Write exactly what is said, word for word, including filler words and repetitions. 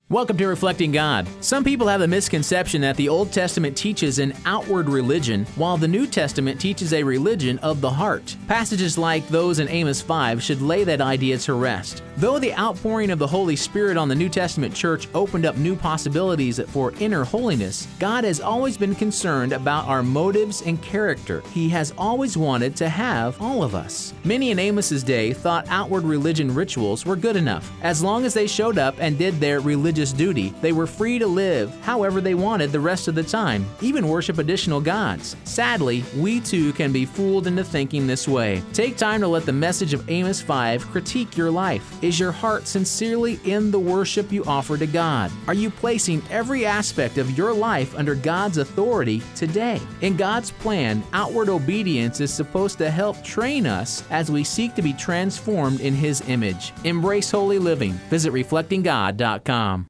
Welcome to Reflecting God. Some people have the misconception that the Old Testament teaches an outward religion, while the New Testament teaches a religion of the heart. Passages like those in Amos five should lay that idea to rest. Though the outpouring of the Holy Spirit on the New Testament church opened up new possibilities for inner holiness, God has always been concerned about our motives and character. He has always wanted to have all of us. Many in Amos's day thought outward religion rituals were good enough. As long as they showed up and did their religious duty, they were free to live however they wanted the rest of the time, even worship additional gods. Sadly, we too can be fooled into thinking this way. Take time to let the message of Amos five critique your life. Is your heart sincerely in the worship you offer to God? Are you placing every aspect of your life under God's authority today? In God's plan, outward obedience is supposed to help train us as we seek to be transformed in His image. Embrace holy living. Visit reflecting god dot com.